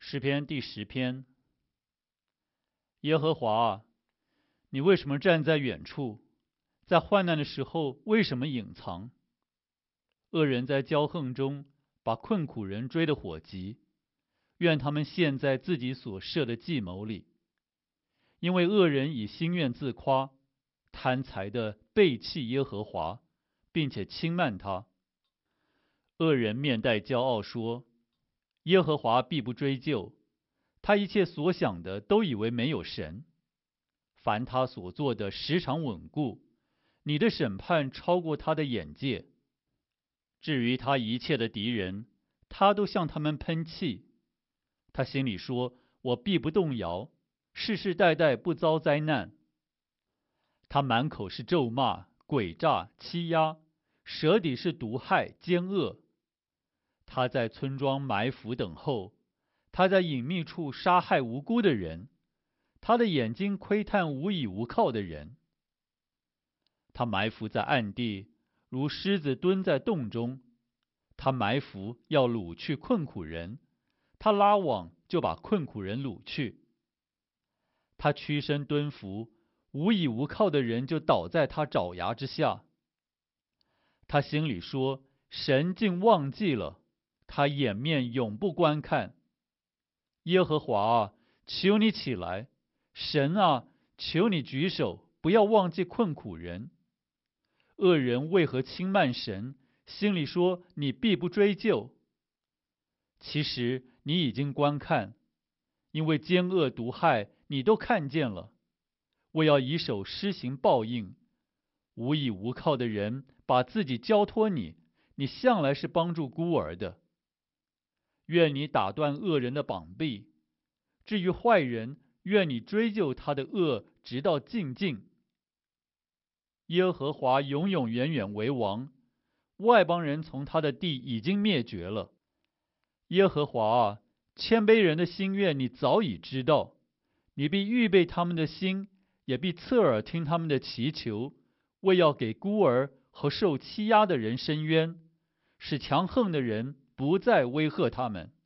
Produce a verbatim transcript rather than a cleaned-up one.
诗篇第十篇。耶和华啊，你为什么站在远处？在患难的时候为什么隐藏？恶人在骄横中把困苦人追得火急，愿他们陷在自己所设的计谋里。因为恶人以心愿自夸，贪财的背弃耶和华，并且轻慢他。恶人面带骄傲说，耶和华必不追究，他一切所想的都以为没有神。凡他所做的时常稳固，你的审判超过他的眼界。至于他一切的敌人，他都向他们喷气。他心里说，我必不动摇，世世代代不遭灾难。他满口是咒骂、诡诈、欺压，舌底是毒害、奸恶。他在村庄埋伏等候，他在隐秘处杀害无辜的人，他的眼睛窥探无依无靠的人。他埋伏在暗地，如狮子蹲在洞中。他埋伏要掳去困苦人，他拉网就把困苦人掳去。他屈身蹲伏，无依无靠的人就倒在他爪牙之下。他心里说，神竟忘记了，他掩面永不观看。耶和华啊，求你起来，神啊，求你举手，不要忘记困苦人。恶人为何轻慢神，心里说你必不追究？其实你已经观看，因为奸恶毒害你都看见了。我要以手施行报应，无依无靠的人把自己交托你，你向来是帮助孤儿的。愿你打断恶人的膀臂，至于坏人，愿你追究他的恶，直到尽尽。耶和华永永远远为王，外邦人从他的地已经灭绝了。耶和华啊，谦卑人的心愿你早已知道，你必预备他们的心，也必侧耳听他们的祈求，为要给孤儿和受欺压的人伸冤，使强横的人不再威吓他们。